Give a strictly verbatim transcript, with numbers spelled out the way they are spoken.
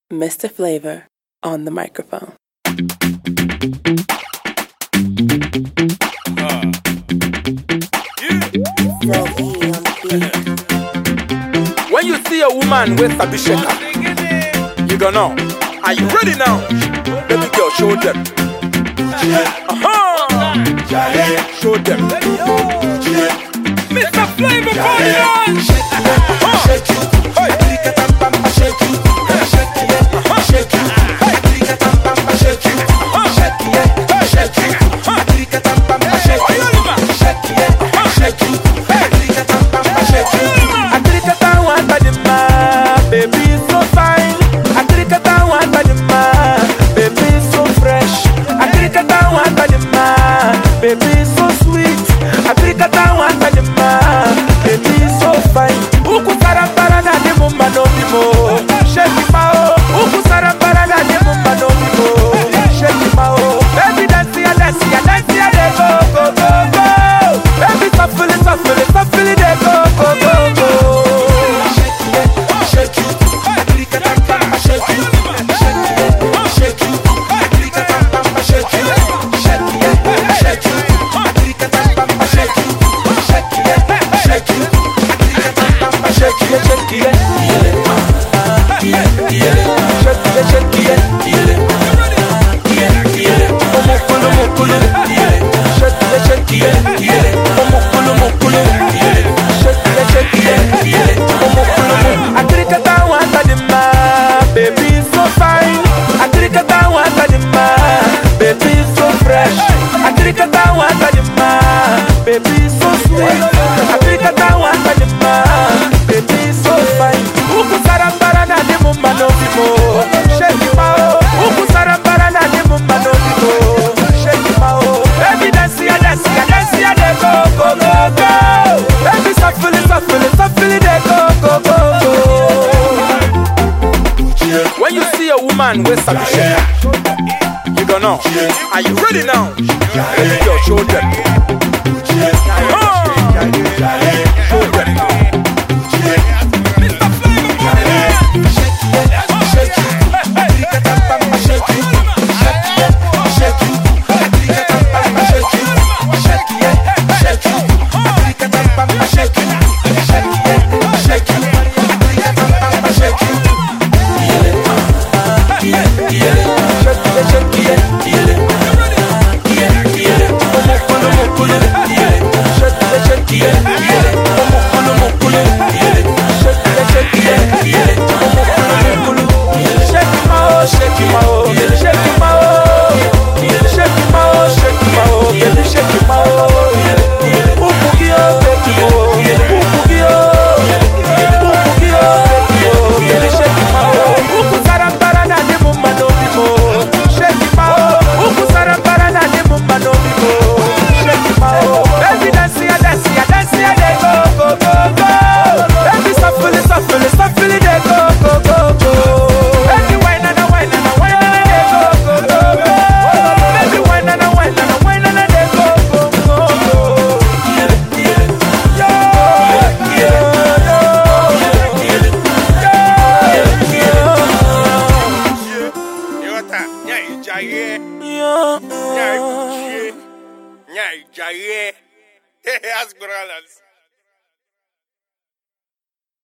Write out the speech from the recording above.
Mister Flavor on the microphone. Uh. Yeah. When you see a woman with a bishaka, you gonna know. Are you ready now? Baby girl, show them. Uh-huh. Show them. Mister Flavor, call it on. Shake you. Hey. Shake you. Shake you. Shake you. Shake you. Shake you. Shake you. Shake you. Shake you. Atrikata wanta dima, baby so fine. Atrikata wanta dima, baby so fresh. Atrikata wanta dima, baby so sweet. Atrikata wanta dima, baby so fine. Uku sarambara na dimu manobimo, shake mao. Uku sarambara na dimu manobimo, shake mao. Baby dance ya dance ya dance ya de go go go go. Baby shuffle it shuffle it shuffle it de go go go go. Shake it, shake it, Atrikata pamba shake it, shake it, shake it, Atrikata pamba shake it, shake it, shake it, Atrikata pamba shake it, shake it, shake it, Atrikata pamba shake it, shake it, shake it, shake it. Mukulu mukulu, shake it, shake it, mukulu mukulu, shake it, shake it, mukulu. Atrikata wanta dima, baby so fine. Atrikata wanta dima, baby so fresh. Atrikata wanta dima, baby so sweet. Atrikata wanta dima, baby so fine. Uku sarambara na dimu manobimo, shake mao. Uku sarambara na dimu manobimo, shake mao. Baby dance ya dance ya dance ya de go go go go. Baby shuffle it shuffle it shuffle it de go go go go. When you see a woman with a bishaka, you gonna know. Are you ready now? Baby girl, show them. Uh-huh. Show them. Mister Flavor, shake it, shake it, Atrikata pamba shake it, shake it, shake it, Atrikata pamba shake it, shake it, shake it, Atrikata pamba shake it, shake it, shake it, Atrikata pamba shake it. As